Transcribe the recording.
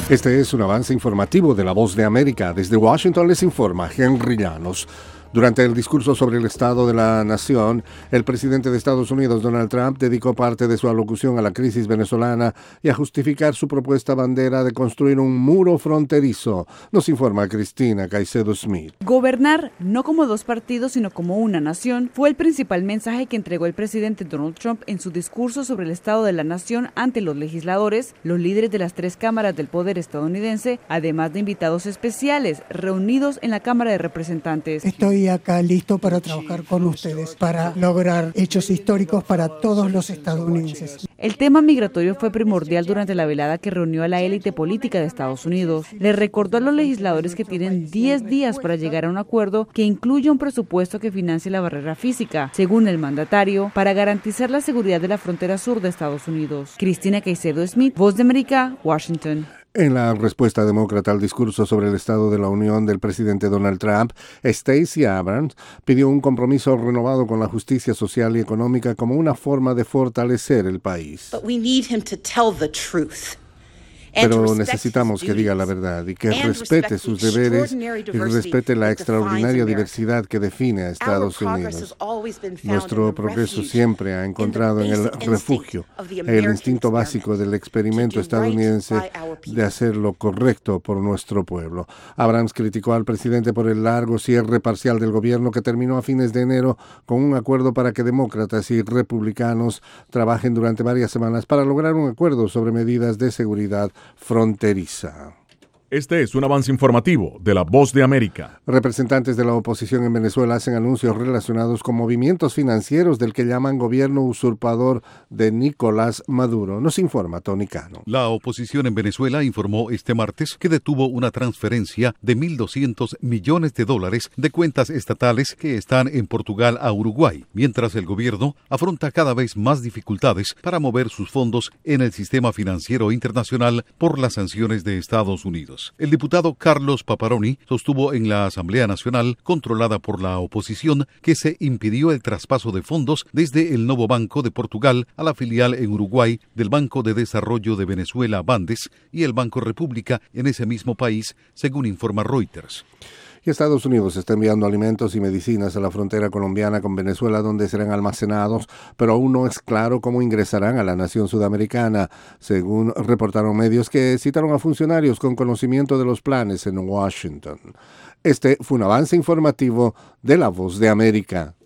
Este es un avance informativo de La Voz de América. Desde Washington les informa Henry Llanos. Durante el discurso sobre el estado de la nación, el presidente de Estados Unidos, Donald Trump, dedicó parte de su alocución a la crisis venezolana y a justificar su propuesta bandera de construir un muro fronterizo. Nos informa Cristina Caicedo Smith. Gobernar, no como dos partidos, sino como una nación, fue el principal mensaje que entregó el presidente Donald Trump en su discurso sobre el estado de la nación ante los legisladores, los líderes de las tres cámaras del poder estadounidense, además de invitados especiales reunidos en la Cámara de Representantes. Estoy acá listo para trabajar con ustedes, para lograr hechos históricos para todos los estadounidenses. El tema migratorio fue primordial durante la velada que reunió a la élite política de Estados Unidos. Le recordó a los legisladores que tienen 10 días para llegar a un acuerdo que incluya un presupuesto que financie la barrera física, según el mandatario, para garantizar la seguridad de la frontera sur de Estados Unidos. Cristina Caicedo Smith, Voz de América, Washington. En la respuesta demócrata al discurso sobre el Estado de la Unión del presidente Donald Trump, Stacey Abrams pidió un compromiso renovado con la justicia social y económica como una forma de fortalecer el país. Pero necesitamos que diga la verdad y que respete sus deberes y respete la extraordinaria diversidad que define a Estados Unidos. Nuestro progreso siempre ha encontrado en el refugio, el instinto básico del experimento estadounidense de hacer lo correcto por nuestro pueblo. Abrams criticó al presidente por el largo cierre parcial del gobierno que terminó a fines de enero con un acuerdo para que demócratas y republicanos trabajen durante varias semanas para lograr un acuerdo sobre medidas de seguridad fronteriza. Este es un avance informativo de La Voz de América. Representantes de la oposición en Venezuela hacen anuncios relacionados con movimientos financieros del que llaman gobierno usurpador de Nicolás Maduro. Nos informa Tony Cano. La oposición en Venezuela informó este martes que detuvo una transferencia de $1.200 millones de cuentas estatales que están en Portugal a Uruguay, mientras el gobierno afronta cada vez más dificultades para mover sus fondos en el sistema financiero internacional por las sanciones de Estados Unidos. El diputado Carlos Paparoni sostuvo en la Asamblea Nacional, controlada por la oposición, que se impidió el traspaso de fondos desde el Novo Banco de Portugal a la filial en Uruguay del Banco de Desarrollo de Venezuela, Bandes, y el Banco República en ese mismo país, según informa Reuters. Y Estados Unidos está enviando alimentos y medicinas a la frontera colombiana con Venezuela, donde serán almacenados, pero aún no es claro cómo ingresarán a la nación sudamericana, según reportaron medios que citaron a funcionarios con conocimiento de los planes en Washington. Este fue un avance informativo de La Voz de América.